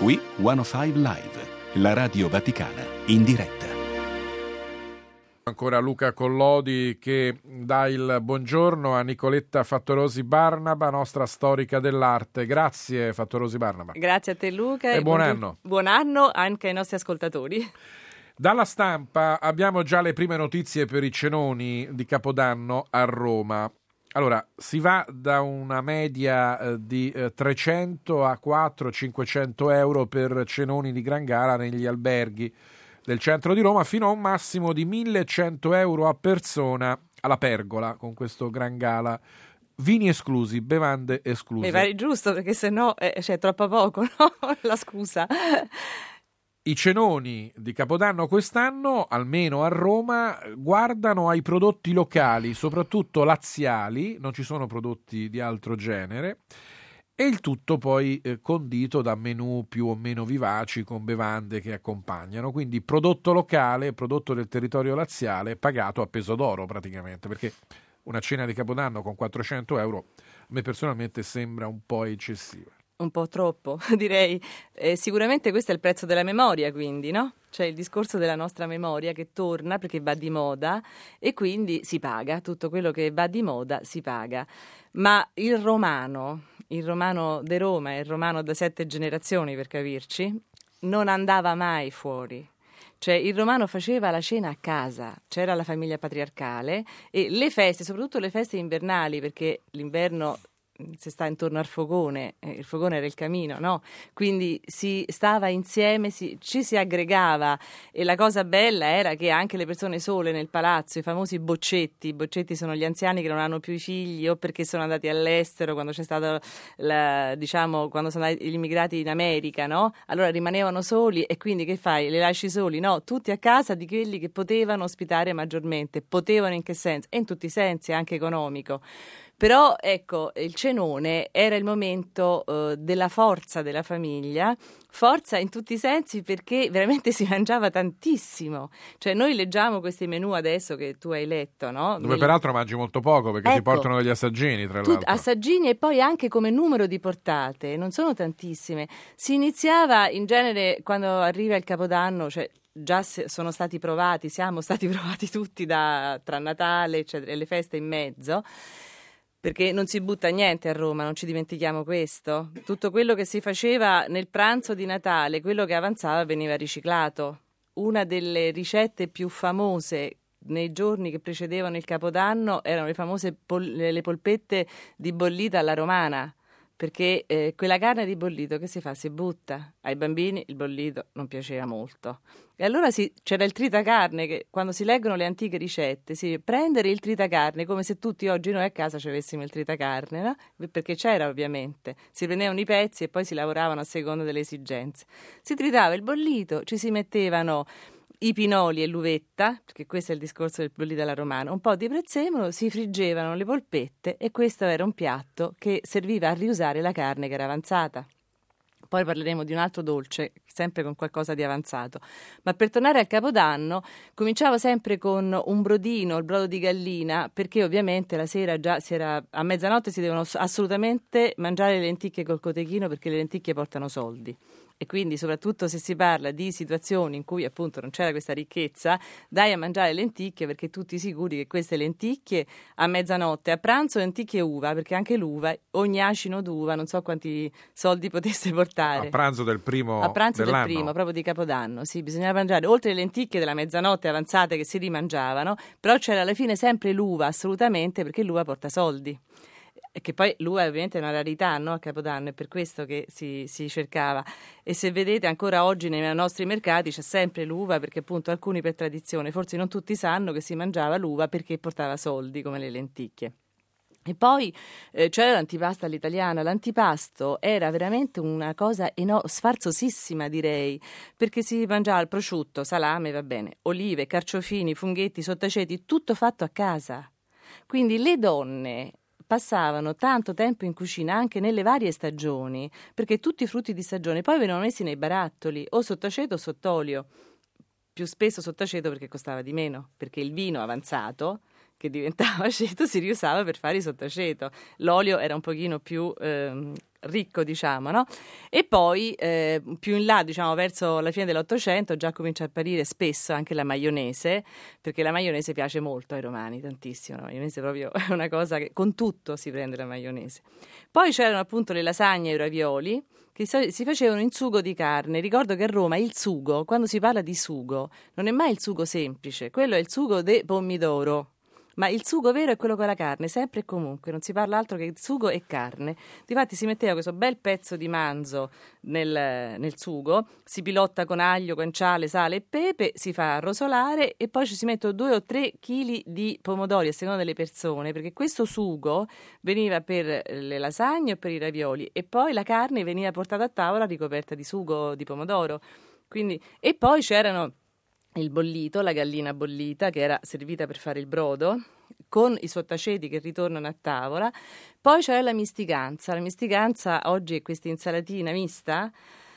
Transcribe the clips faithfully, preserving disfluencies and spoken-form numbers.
Qui centocinque Live, la radio vaticana in diretta. Ancora Luca Collodi che dà il buongiorno a Nicoletta Fattorosi Barnaba, nostra storica dell'arte. Grazie Fattorosi Barnaba. Grazie a te Luca e, e buon buongiorno. anno. Buon anno anche ai nostri ascoltatori. Dalla stampa abbiamo già le prime notizie per i cenoni di Capodanno a Roma. Allora, si va da una media eh, di eh, trecento a quattrocento cinquecento euro per cenoni di gran gara negli alberghi del centro di Roma, fino a un massimo di millecento euro a persona alla Pergola, con questo gran gala. Vini esclusi, bevande escluse. Mi pare giusto, perché sennò eh, c'è troppo poco, no? La scusa. I cenoni di Capodanno quest'anno, almeno a Roma, guardano ai prodotti locali, soprattutto laziali, non ci sono prodotti di altro genere, e il tutto poi eh, condito da menù più o meno vivaci con bevande che accompagnano. Quindi prodotto locale, prodotto del territorio laziale, pagato a peso d'oro praticamente, perché una cena di Capodanno con quattrocento euro a me personalmente sembra un po' eccessiva. Un po' troppo, direi. Eh, sicuramente questo è il prezzo della memoria, quindi, no? Cioè il discorso della nostra memoria che torna perché va di moda e quindi si paga, tutto quello che va di moda si paga. Ma il romano, il romano de Roma, il romano da sette generazioni per capirci, non andava mai fuori. Cioè il romano faceva la cena a casa, c'era la famiglia patriarcale e le feste, soprattutto le feste invernali, perché l'inverno si sta intorno al fogone, eh, il fogone era il camino, no? Quindi si stava insieme, si, ci si aggregava e la cosa bella era che anche le persone sole nel palazzo, i famosi boccetti, i boccetti sono gli anziani che non hanno più i figli o perché sono andati all'estero quando c'è stato, la, diciamo, quando sono andati gli immigrati in America, no? Allora rimanevano soli e quindi che fai? Li lasci soli? No, tutti a casa di quelli che potevano ospitare maggiormente, potevano in che senso? E in tutti i sensi, anche economico. Però ecco, il cenone era il momento uh, della forza della famiglia, forza in tutti i sensi perché veramente si mangiava tantissimo. Cioè noi leggiamo questi menù adesso che tu hai letto, no? Dove Nel... peraltro mangi molto poco perché ecco, ti portano degli assaggini, tra tu, l'altro. Assaggini e poi anche come numero di portate, non sono tantissime. Si iniziava in genere quando arriva il Capodanno, cioè già sono stati provati, siamo stati provati tutti da, tra Natale eccetera, e le feste in mezzo. Perché non si butta niente a Roma, non ci dimentichiamo questo. Tutto quello che si faceva nel pranzo di Natale, quello che avanzava veniva riciclato. Una delle ricette più famose nei giorni che precedevano il Capodanno erano le famose pol- le polpette di bollita alla romana, perché eh, quella carne di bollito che si fa? Si butta. Ai bambini il bollito non piaceva molto. E allora si, c'era il tritacarne che quando si leggono le antiche ricette si prendere il tritacarne come se tutti oggi noi a casa ci avessimo il tritacarne, no? Perché c'era ovviamente. Si prendevano i pezzi e poi si lavoravano a seconda delle esigenze. Si tritava il bollito, ci si mettevano i pinoli e l'uvetta, perché questo è il discorso del bollito alla romana, un po' di prezzemolo, si friggevano le polpette e questo era un piatto che serviva a riusare la carne che era avanzata. Poi parleremo di un altro dolce, sempre con qualcosa di avanzato. Ma per tornare al Capodanno, cominciavo sempre con un brodino, il brodo di gallina, perché ovviamente la sera già si era, a mezzanotte si devono assolutamente mangiare le lenticchie col cotechino perché le lenticchie portano soldi. E quindi soprattutto se si parla di situazioni in cui appunto non c'era questa ricchezza, dai a mangiare lenticchie perché tutti sicuri che queste lenticchie a mezzanotte, a pranzo lenticchie e uva, perché anche l'uva, ogni acino d'uva, non so quanti soldi potesse portare. A pranzo del primo A pranzo dell'anno. del primo, proprio di Capodanno, sì, bisognava mangiare oltre le lenticchie della mezzanotte avanzate che si rimangiavano, però c'era alla fine sempre l'uva, assolutamente, perché l'uva porta soldi. E che poi l'uva è ovviamente una rarità, no? A Capodanno, è per questo che si, si cercava. E se vedete ancora oggi nei nostri mercati c'è sempre l'uva, perché appunto alcuni per tradizione, forse non tutti sanno che si mangiava l'uva perché portava soldi come le lenticchie. E poi eh, c'era l'antipasta all'italiana. L'antipasto era veramente una cosa eno- sfarzosissima, direi, perché si mangiava il prosciutto, salame, va bene, olive, carciofini, funghetti, sottaceti, tutto fatto a casa. Quindi le donne passavano tanto tempo in cucina anche nelle varie stagioni, perché tutti i frutti di stagione poi venivano messi nei barattoli, o sottaceto o sott'olio. Più spesso sottaceto perché costava di meno, perché il vino avanzato che diventava aceto si riusava per fare il sottaceto. L'olio era un pochino più ehm, ricco, diciamo, no? E poi eh, più in là, diciamo verso la fine dell'Ottocento, già comincia a apparire spesso anche la maionese, perché la maionese piace molto ai romani, tantissimo. La maionese proprio è una cosa che con tutto si prende la maionese. Poi c'erano appunto le lasagne e i ravioli, che si facevano in sugo di carne. Ricordo che a Roma il sugo, quando si parla di sugo, non è mai il sugo semplice, quello è il sugo de pomidoro. Ma il sugo vero è quello con la carne, sempre e comunque, non si parla altro che di sugo e carne. Difatti si metteva questo bel pezzo di manzo nel, nel sugo, si pilotta con aglio, guanciale, sale e pepe, si fa arrosolare e poi ci si mettono due o tre chili di pomodori a seconda delle persone, perché questo sugo veniva per le lasagne o per i ravioli e poi la carne veniva portata a tavola ricoperta di sugo di pomodoro. Quindi, e poi c'erano il bollito, la gallina bollita che era servita per fare il brodo, con i sottaceti che ritornano a tavola. Poi c'era la mistiganza. La mistiganza oggi è questa insalatina mista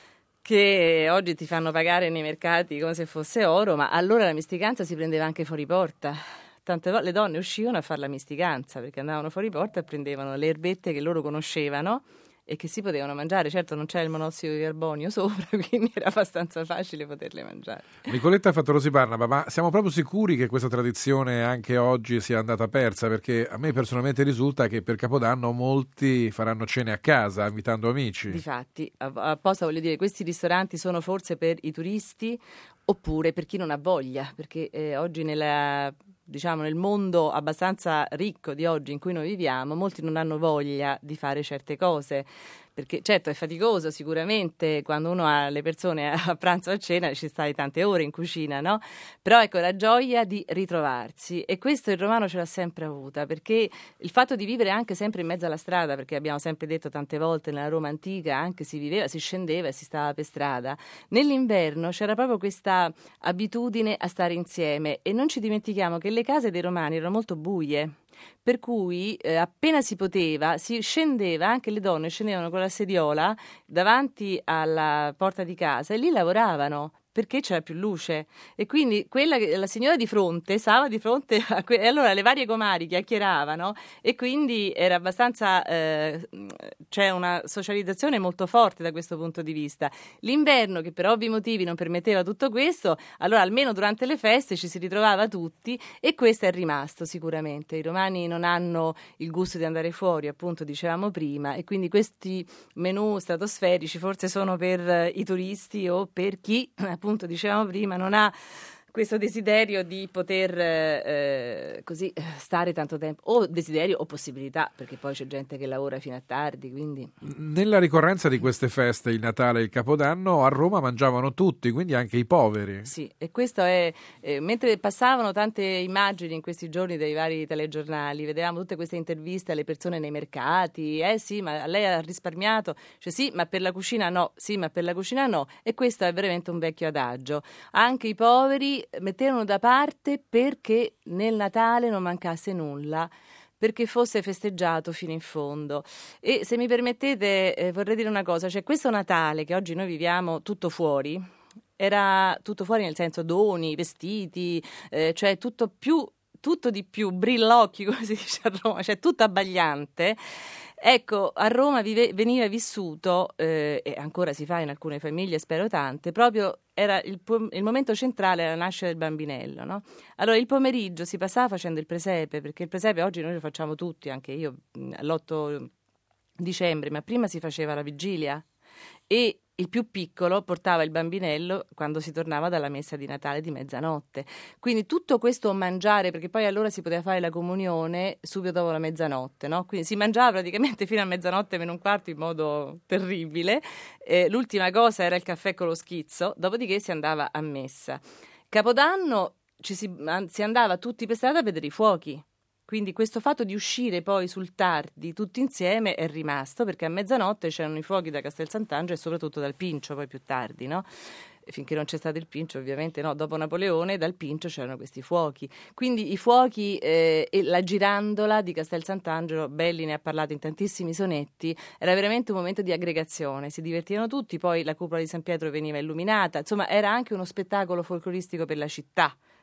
che oggi ti fanno pagare nei mercati come se fosse oro, ma allora la mistiganza si prendeva anche fuori porta. Tante volte le donne uscivano a fare la mistiganza perché andavano fuori porta e prendevano le erbette che loro conoscevano e che si potevano mangiare. Certo non c'era il monossido di carbonio sopra, quindi era abbastanza facile poterle mangiare. Nicoletta Fattorosi Barnaba, ma siamo proprio sicuri che questa tradizione anche oggi sia andata persa? Perché a me personalmente risulta che per Capodanno molti faranno cene a casa, invitando amici. Difatti, apposta voglio dire, questi ristoranti sono forse per i turisti oppure per chi non ha voglia, perché eh, oggi nella... diciamo nel mondo abbastanza ricco di oggi in cui noi viviamo, molti non hanno voglia di fare certe cose, perché certo è faticoso sicuramente quando uno ha le persone a pranzo o a cena, ci stai tante ore in cucina, no? Però ecco la gioia di ritrovarsi, e questo il romano ce l'ha sempre avuta, perché il fatto di vivere anche sempre in mezzo alla strada, perché abbiamo sempre detto tante volte nella Roma antica anche si viveva, si scendeva e si stava per strada, nell'inverno c'era proprio questa abitudine a stare insieme, e non ci dimentichiamo che le case dei romani erano molto buie, per cui eh, appena si poteva si scendeva, anche le donne scendevano con la sediola davanti alla porta di casa e lì lavoravano perché c'era più luce, e quindi quella, la signora di fronte stava di fronte a que- e allora le varie comari chiacchieravano, e quindi era abbastanza eh, c'è una socializzazione molto forte da questo punto di vista. L'inverno, che per ovvi motivi non permetteva tutto questo, allora almeno durante le feste ci si ritrovava tutti, e questo è rimasto sicuramente. I romani non hanno il gusto di andare fuori, appunto dicevamo prima, e quindi questi menù stratosferici forse sono per i turisti o per chi, appunto dicevamo prima, non ha questo desiderio di poter eh, così stare tanto tempo, o desiderio o possibilità, perché poi c'è gente che lavora fino a tardi, quindi... Nella ricorrenza di queste feste, il Natale e il Capodanno, a Roma mangiavano tutti, quindi anche i poveri. Sì, e questo è eh, mentre passavano tante immagini in questi giorni dai vari telegiornali, vedevamo tutte queste interviste alle persone nei mercati, eh sì, ma lei ha risparmiato, cioè sì, ma per la cucina no, sì, ma per la cucina no, e questo è veramente un vecchio adagio. Anche i poveri mettevano da parte perché nel Natale non mancasse nulla, perché fosse festeggiato fino in fondo. E se mi permettete eh, vorrei dire una cosa, cioè questo Natale che oggi noi viviamo tutto fuori, era tutto fuori nel senso doni, vestiti, eh, cioè tutto più, tutto di più, brillocchi come si dice a Roma, cioè tutto abbagliante. Ecco, a Roma vive, veniva vissuto, eh, e ancora si fa in alcune famiglie, spero tante, proprio era il, il momento centrale alla nascita del bambinello, no? Allora il pomeriggio si passava facendo il presepe, perché il presepe oggi noi lo facciamo tutti, anche io all'otto dicembre, ma prima si faceva la vigilia, e il più piccolo portava il bambinello quando si tornava dalla messa di Natale di mezzanotte. Quindi tutto questo mangiare, perché poi allora si poteva fare la comunione subito dopo la mezzanotte, no? Quindi si mangiava praticamente fino a mezzanotte meno un quarto in modo terribile. Eh, l'ultima cosa era il caffè con lo schizzo, dopodiché si andava a messa. Capodanno ci si, si andava tutti per strada a vedere i fuochi. Quindi questo fatto di uscire poi sul tardi tutti insieme è rimasto, perché a mezzanotte c'erano i fuochi da Castel Sant'Angelo e soprattutto dal Pincio, poi più tardi, no? Finché non c'è stato il Pincio, ovviamente no, dopo Napoleone dal Pincio c'erano questi fuochi. Quindi i fuochi eh, e la girandola di Castel Sant'Angelo, Belli ne ha parlato in tantissimi sonetti, era veramente un momento di aggregazione, si divertivano tutti, poi la cupola di San Pietro veniva illuminata, insomma era anche uno spettacolo folcloristico per la città,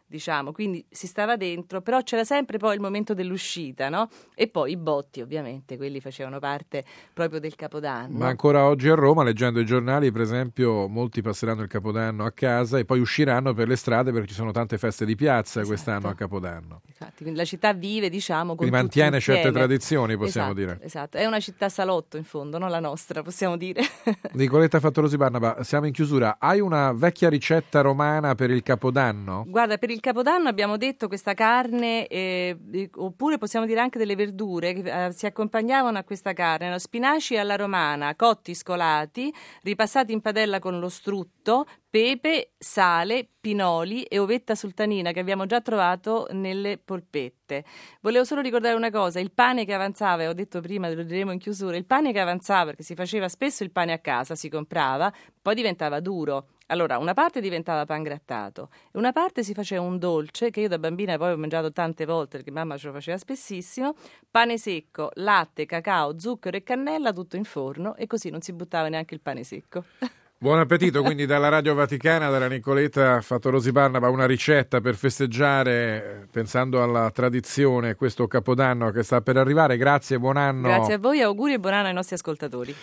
diciamo, quindi si stava dentro, però c'era sempre poi il momento dell'uscita, no? E poi i botti, ovviamente, quelli facevano parte proprio del Capodanno. Ma ancora oggi a Roma, leggendo i giornali, per esempio, molti passeranno il Capodanno a casa e poi usciranno per le strade perché ci sono tante feste di piazza Esatto. quest'anno a Capodanno. Infatti, quindi la città vive, diciamo, con Quindi tutti mantiene insieme. certe tradizioni, possiamo Esatto, dire. Esatto, è una città salotto in fondo, non la nostra, possiamo dire. Nicoletta Fattorosi Barnaba, siamo in chiusura. Hai una vecchia ricetta romana per il Capodanno? Guarda, per il Capodanno abbiamo detto questa carne, eh, oppure possiamo dire anche delle verdure che eh, si accompagnavano a questa carne, no? Spinaci alla romana, cotti scolati, ripassati in padella con lo strutto, pepe, sale, pinoli e ovetta sultanina che abbiamo già trovato nelle polpette. Volevo solo ricordare una cosa, il pane che avanzava, e ho detto prima, lo diremo in chiusura, il pane che avanzava, perché si faceva spesso il pane a casa, si comprava, poi diventava duro. Allora, una parte diventava pangrattato e una parte si faceva un dolce, che io da bambina poi ho mangiato tante volte, perché mamma ce lo faceva spessissimo, pane secco, latte, cacao, zucchero e cannella, tutto in forno, e così non si buttava neanche il pane secco. Buon appetito, quindi dalla Radio Vaticana, dalla Nicoletta Fattorosi Barnaba, una ricetta per festeggiare, pensando alla tradizione, questo Capodanno che sta per arrivare. Grazie, buon anno. Grazie a voi, auguri e buon anno ai nostri ascoltatori.